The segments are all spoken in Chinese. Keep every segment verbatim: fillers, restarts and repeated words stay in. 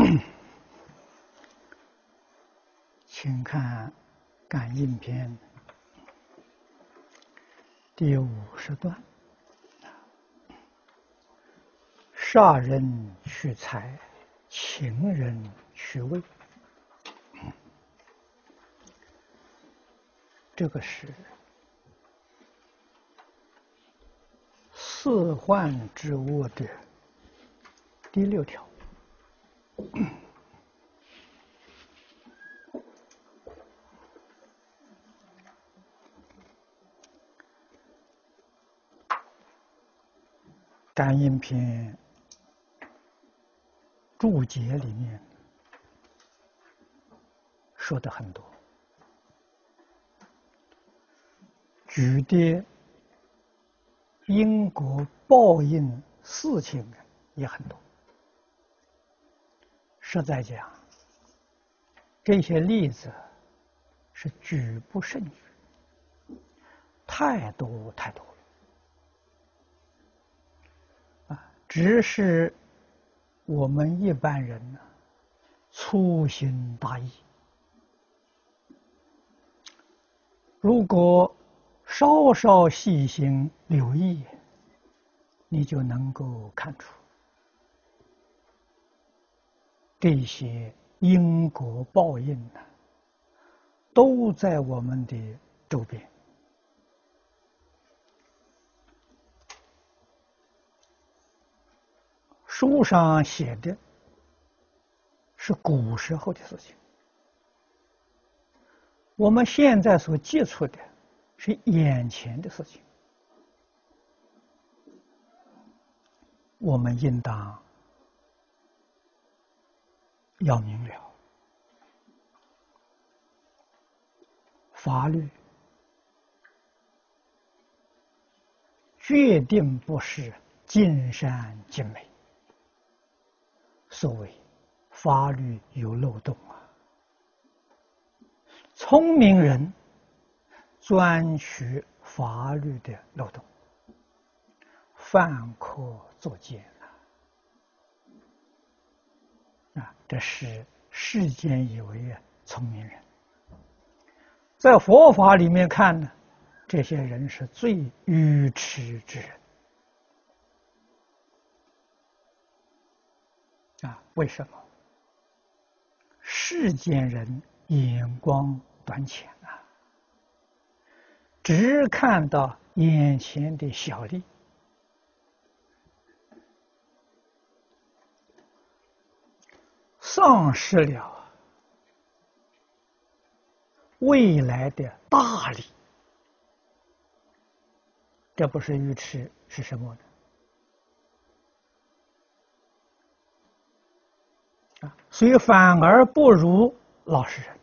请看《感应篇》第五十段：杀人取财，情人取味。这个是四患之物的第六条。感应篇注解里面说的很多，举的因果报应事情也很多。实在讲，这些例子是举不胜举，太多太多了。啊，只是我们一般人呢，粗心大意。如果稍稍细心留意，你就能够看出这些因果报应呢，都在我们的周边。书上写的是古时候的事情，我们现在所接触的是眼前的事情。我们应当要明了，法律决定不是尽善尽美。所谓法律有漏洞啊，聪明人钻取法律的漏洞，犯科作奸啊！啊，这是世间以为聪明人。在佛法里面看呢，这些人是最愚痴之人。啊，为什么？世间人眼光短浅啊，只看到眼前的小利，丧失了未来的大利。这不是愚痴是什么呢？所以反而不如老实人。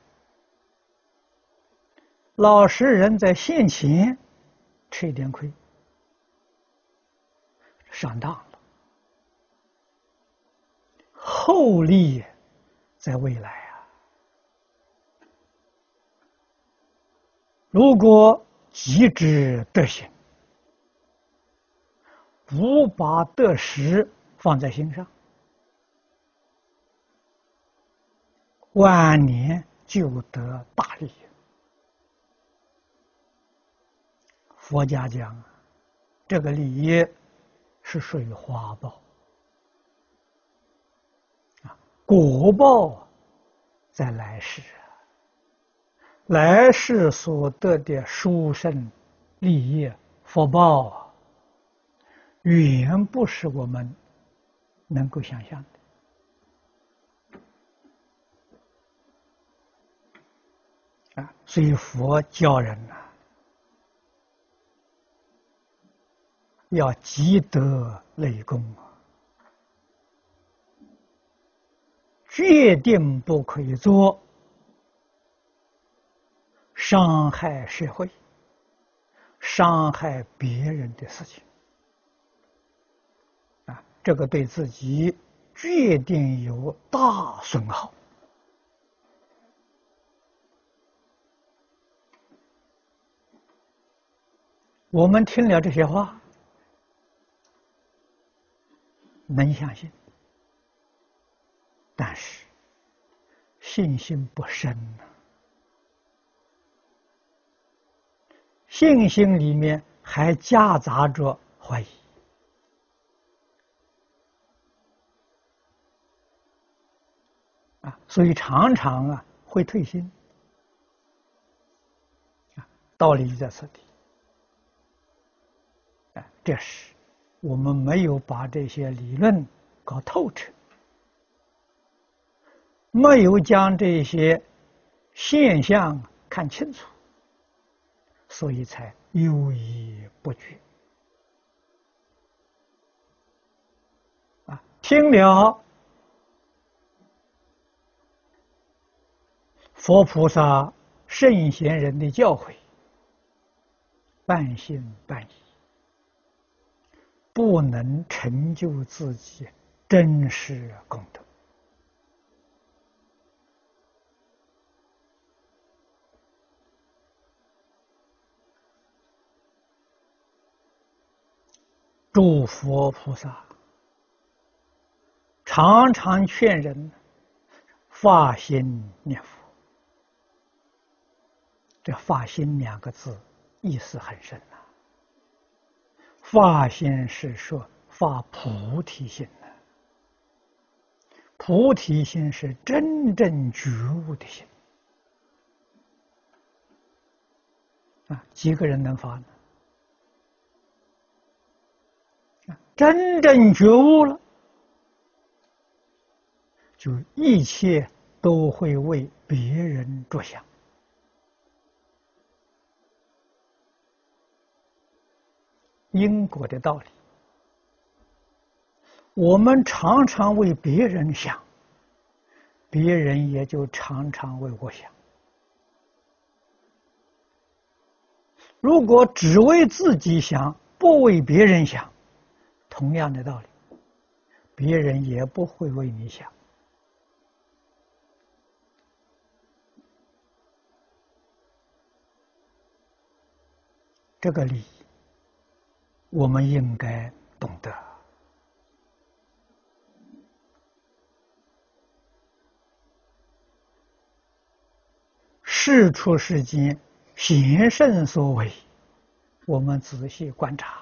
老实人在现前吃一点亏，上当了，后利在未来啊。如果急之得行，不把得失放在心上，晚年就得大利。佛家讲，这个利益是属于花报啊，果报在来世，来世所得的殊胜利益福报啊，远不是我们能够想象的啊。所以佛教人呐、啊，要积德累功啊，决定不可以做伤害社会、伤害别人的事情啊，这个对自己决定有大损耗。我们听了这些话，能相信但是信心不深呢，信心里面还夹杂着怀疑啊，所以常常啊会退心啊，道理就在此地啊，这是我们没有把这些理论搞透彻，没有将这些现象看清楚，所以才犹豫不决啊！听了佛菩萨、圣贤人的教诲，半信半疑，不能成就自己真实功德。诸佛菩萨常常劝人发心念佛，这发心两个字意思很深呐、啊。发心是说发菩提心呢、啊，菩提心是真正觉悟的心啊，几个人能发呢？真正觉悟了，就一切都会为别人着想。因果的道理，我们常常为别人想，别人也就常常为我想。如果只为自己想，不为别人想，同样的道理，别人也不会为你想。这个理我们应该懂得。事出世间，贤圣所为，我们仔细观察，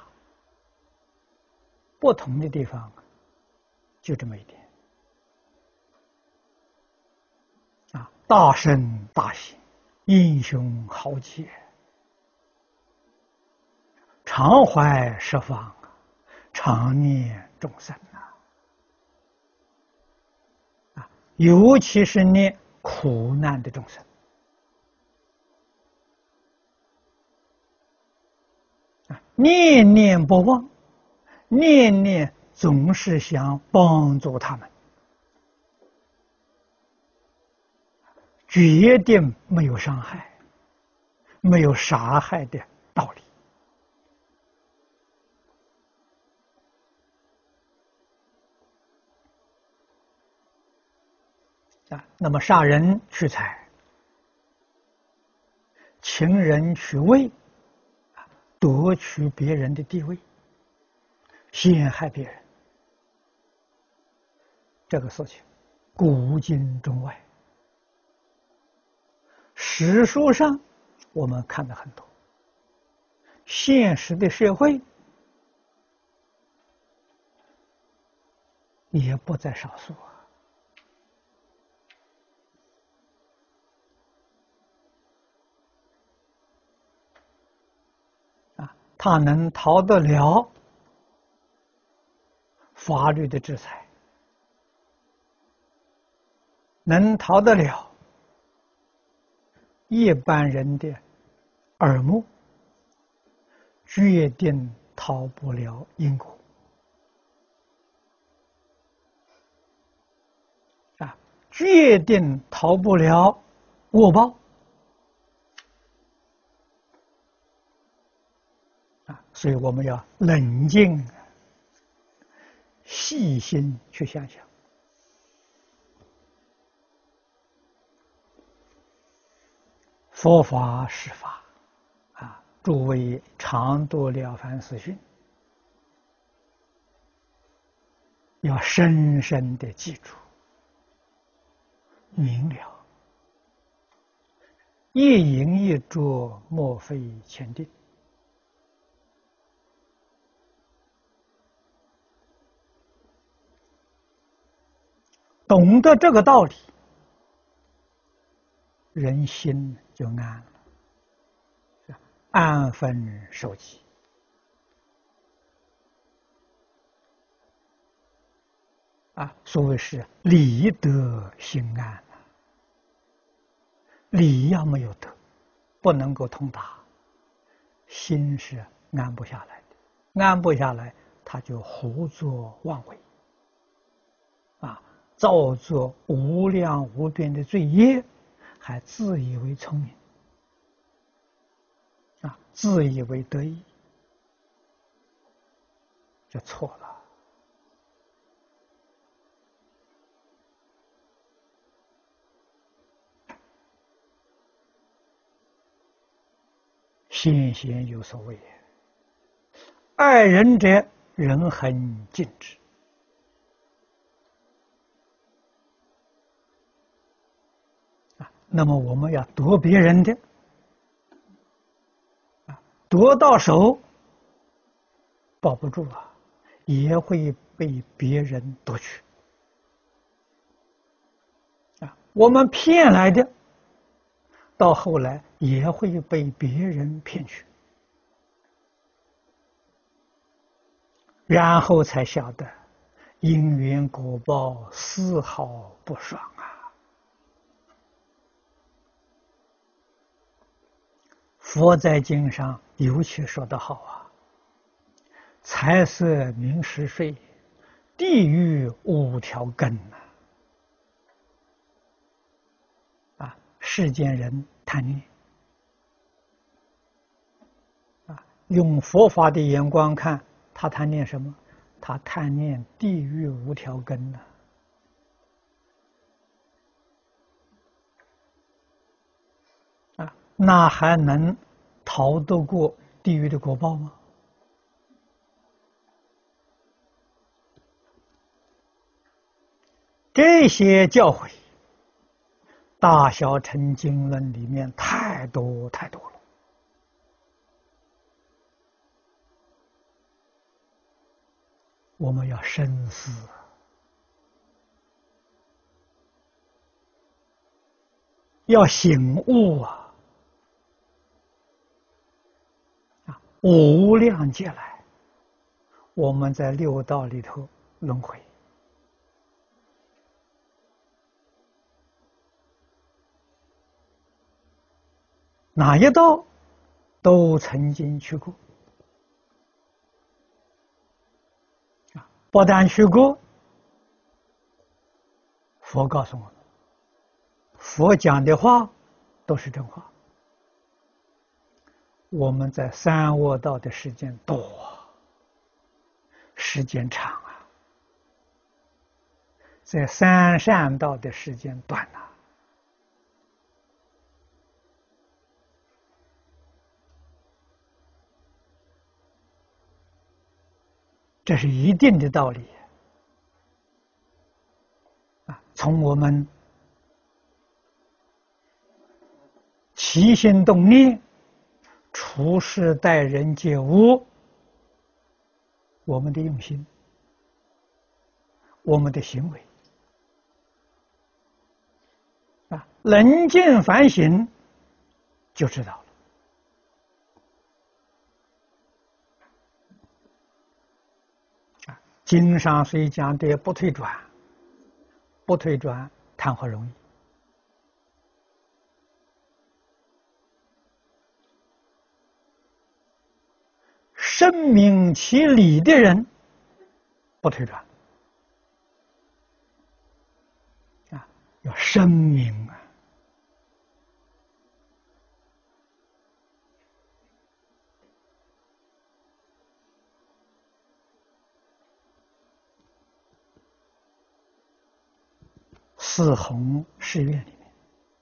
不同的地方就这么一点啊，大圣大贤，英雄豪杰，常怀十方，常念众生啊！啊，尤其是念苦难的众生啊，念念不忘，念念总是想帮助他们，决定没有伤害、没有杀害的道理。啊，那么杀人取财，情人取位，夺取别人的地位，陷害别人，这个事情古今中外，史书上我们看的很多，现实的社会也不在少数啊。他能逃得了法律的制裁，能逃得了一般人的耳目，决定逃不了因果啊，决定逃不了恶报啊，所以我们要冷静、细心去想想。佛法是法啊，诸位常读了凡四训，要深深的记住， 明了，一饮一啄，莫非前定。懂得这个道理，人心就安了，安分守己。啊，所谓是理得心安啊，理要没有得，不能够通达，心是安不下来的，安不下来，他就胡作妄为，啊，造作无量无边的罪业，还自以为聪明，啊，自以为得意，就错了。先贤有所谓：爱人者，人恒敬之。啊，那么我们要夺别人的，啊，夺到手保不住啊，也会被别人夺去。啊，我们骗来的，到后来也会被别人骗去，然后才晓得因缘果报丝毫不爽啊！佛在经上尤其说得好啊：财色名食睡，地狱五条根呐！啊，世间人贪念。用佛法的眼光看，他贪念什么？他贪念地狱无条根呢、啊？啊，那还能逃得过地狱的果报吗？这些教诲，大小乘经论里面太多太多了。我们要深思，要醒悟啊！啊，无量劫来，我们在六道里头轮回，哪一道都曾经去过。不但去过，佛告诉我们，佛讲的话都是真话。我们在三恶道的时间多，时间长啊；在三善道的时间短啊。这是一定的道理啊！从我们起心动念、处事待人接物，我们的用心，我们的行为啊，冷静反省就知道了。经上虽讲的不退转，不退转谈何容易？深明其理的人不退转啊，要深明啊。四弘誓愿里面，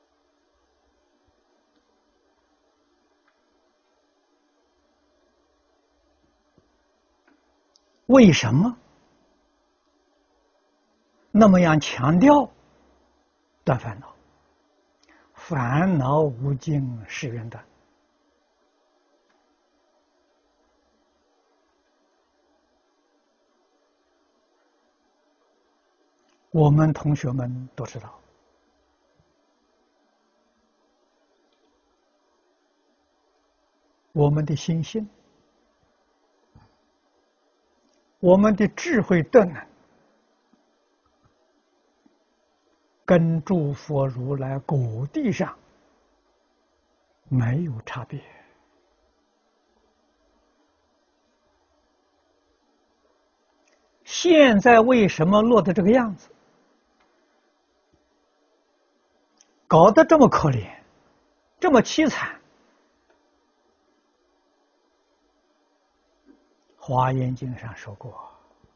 为什么那么样强调断烦恼，烦恼无尽誓愿断。我们同学们都知道，我们的心性，我们的智慧德能，跟诸佛如来果地上没有差别。现在为什么落得这个样子，搞得这么可怜，这么凄惨？华严经上说过，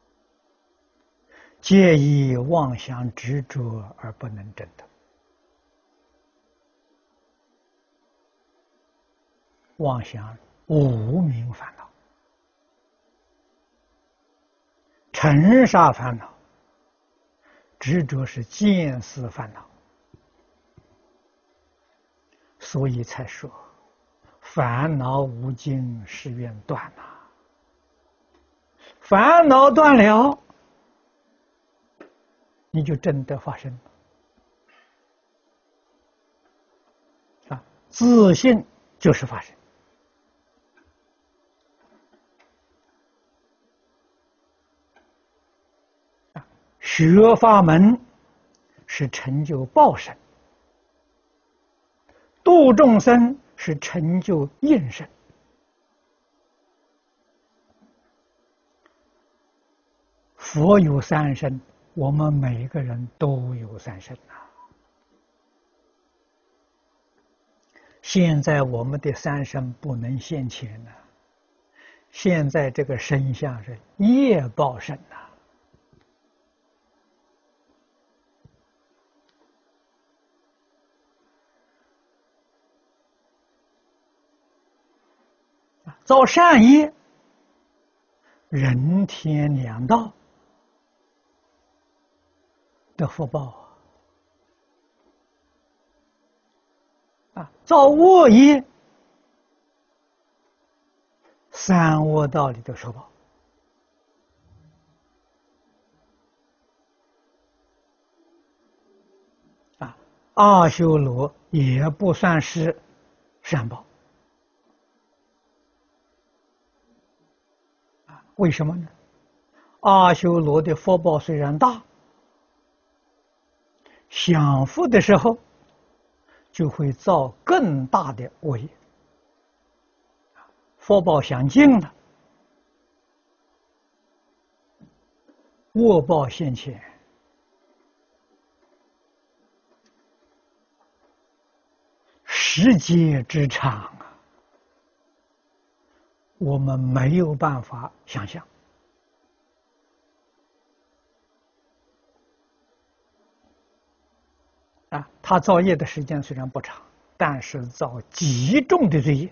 皆以妄想执着而不能证得。妄想无明烦恼，尘沙烦恼，执着是见思烦恼，所以才说烦恼无尽誓愿断呐、啊。烦恼断了，你就真的发生了啊！自信就是发生啊！学法门是成就报身，度众生是成就应身。佛有三身，我们每个人都有三身呐、啊。现在我们的三身不能现前呐、啊，现在这个身相是业报身呐、啊。造善业，人天两道的福报啊，造恶业，三恶道里的受报啊，阿修罗也不算是善报啊，为什么呢？阿修罗的福报虽然大，享福的时候就会造更大的恶业，福报享尽了，恶报现前，世界之长啊，我们没有办法想象。啊，他造业的时间虽然不长，但是造极重的罪业。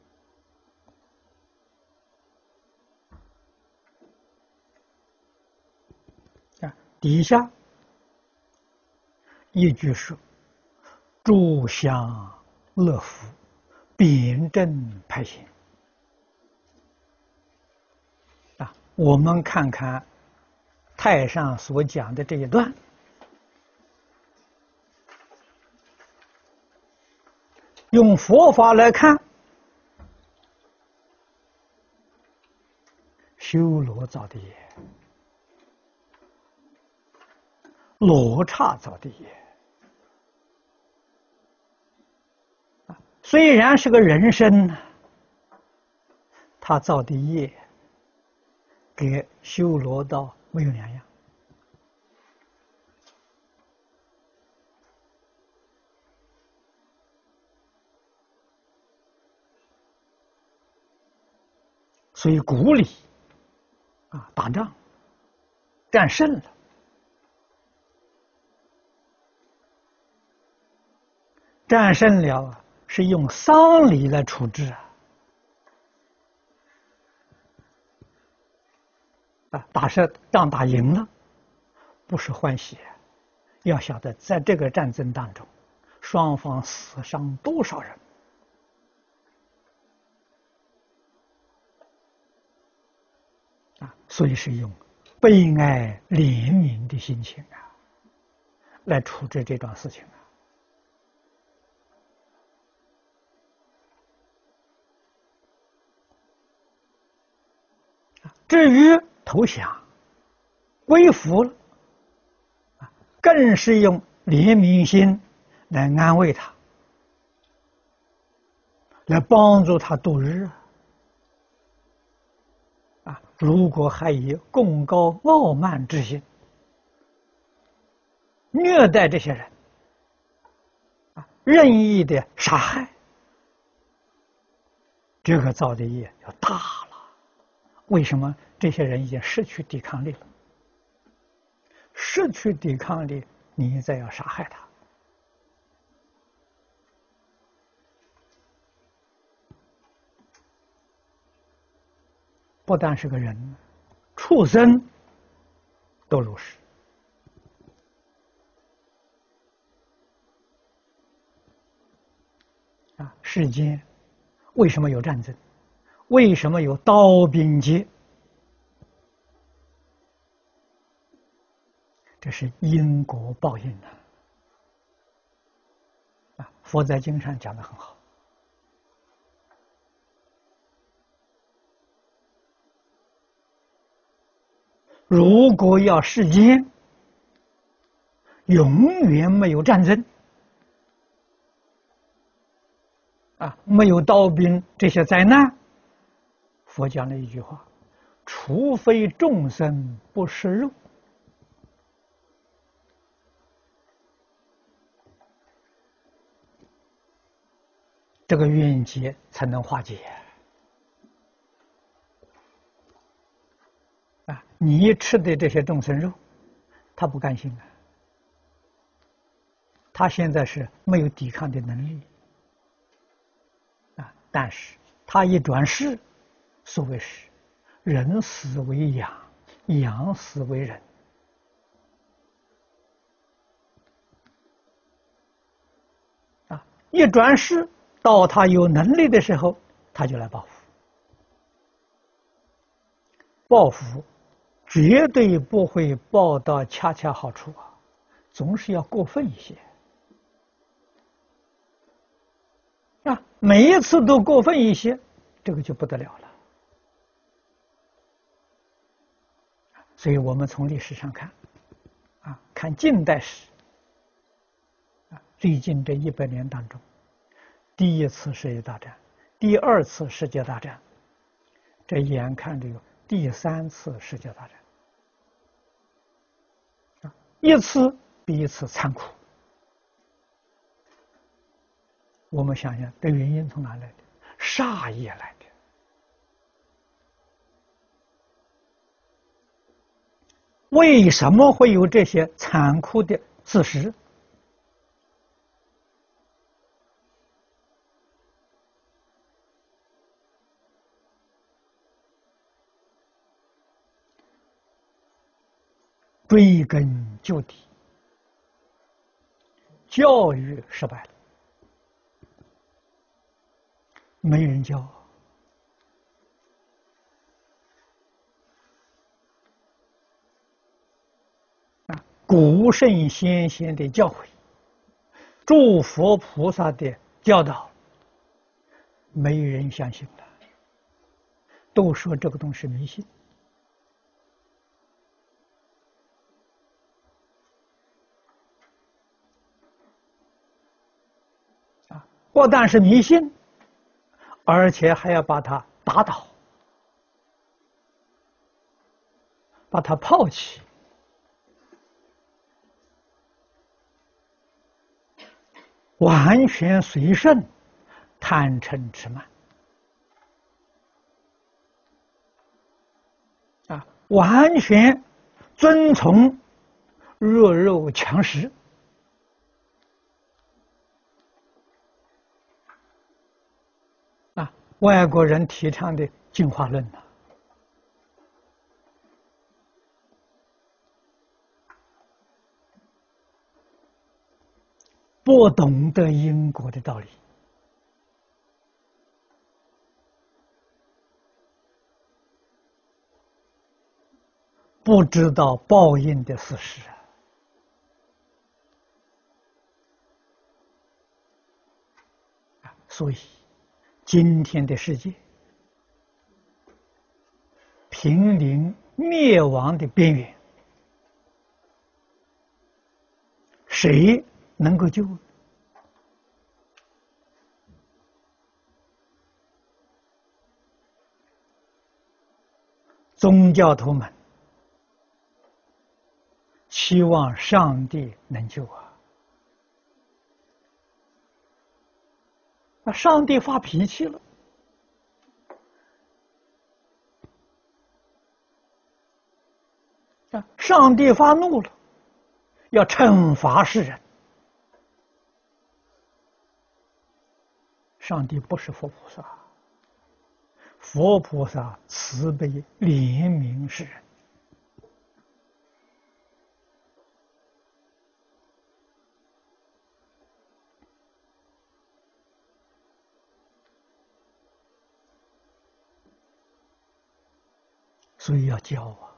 啊，底下一句说：“诸享乐福，辩证派行。”啊，我们看看太上所讲的这一段。用佛法来看，修罗造的业，罗刹造的业，虽然是个人身呢，他造的业跟修罗道没有两样。所以古里啊，打仗战胜了，战胜了是用丧礼来处置啊。啊，打胜仗打赢了，不是欢喜， 要晓得，在这个战争当中，双方死伤多少人啊！所以是用悲哀怜悯的心情啊，来处置这桩事情啊。至于投降、归服了，啊，更是用怜悯心来安慰他，来帮助他度日啊！如果还以贡高傲慢之心虐待这些人啊，任意的杀害，这个造的业就大了。为什么？这些人已经失去抵抗力了，失去抵抗力，你再要杀害他，不但是个人，畜生都如是啊！世间为什么有战争？为什么有刀兵劫？这是因果报应啊！啊，佛在经上讲得很好。如果要世间永远没有战争啊，没有刀兵这些灾难，佛讲了一句话：除非众生不食肉。这个冤结才能化解啊！你吃的这些众生肉，他不甘心啊！他现在是没有抵抗的能力啊！但是他一转世，所谓是人死为养，养死为人啊！一转世。到他有能力的时候，他就来报复。报复绝对不会报到恰恰好处啊，总是要过分一些啊！每一次都过分一些，这个就不得了了。所以我们从历史上看，啊，看近代史，啊，最近这一百年当中。第一次世界大战，第二次世界大战，这眼看着有第三次世界大战，一次比一次残酷。我们想想，这原因从哪来的？杀业来的。为什么会有这些残酷的事实？追根究底，教育失败了，没人教啊！古圣先贤的教诲，诸佛菩萨的教导，没人相信了，都说这个东西迷信。不但是迷信，而且还要把它打倒，把它抛弃，完全随顺贪嗔痴慢啊，完全遵从弱肉强食。外国人提倡的进化论呢？ 不懂得因果的道理，不知道报应的事实啊！所以，今天的世界濒临灭亡的边缘，谁能够救？宗教徒们期望上帝能救啊！那上帝发脾气了，啊，上帝发怒了，要惩罚世人。上帝不是佛菩萨，佛菩萨慈悲怜悯世人。所以要教啊！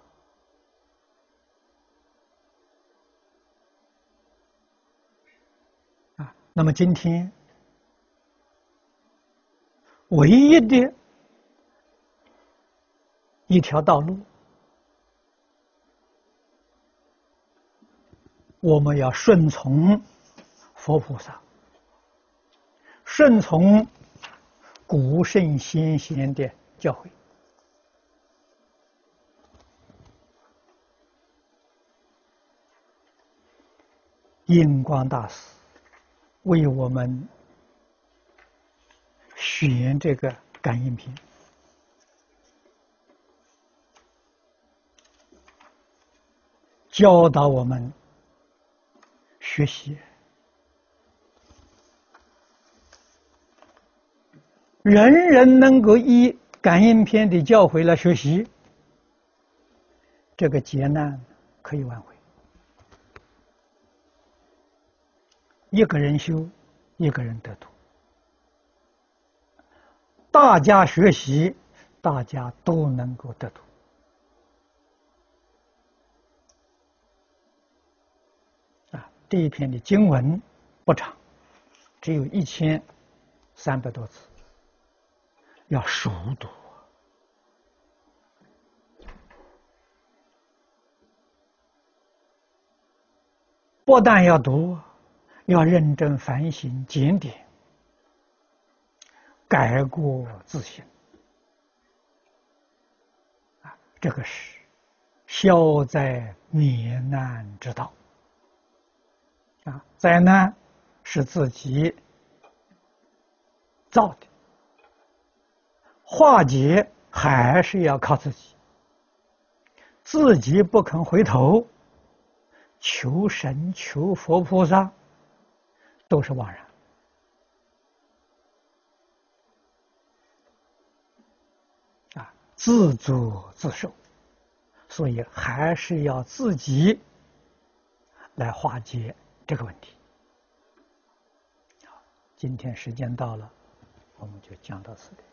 啊，那么今天唯一的一条道路，我们要顺从佛菩萨，顺从古圣先贤的教诲。印光大师为我们选这个感应篇，教导我们学习，人人能够依感应篇的教诲来学习，这个劫难可以挽回。一个人修，一个人得度。大家学习，大家都能够得度。啊，这一篇的经文不长，只有一千三百多字，要熟读。不但要读，要认真反省检点，改过自新啊，这个是消灾免难之道啊！灾难是自己造的，化解还是要靠自己，自己不肯回头，求神求佛菩萨都是枉然。啊，自作自受，所以还是要自己来化解这个问题。好，今天时间到了，我们就讲到此地。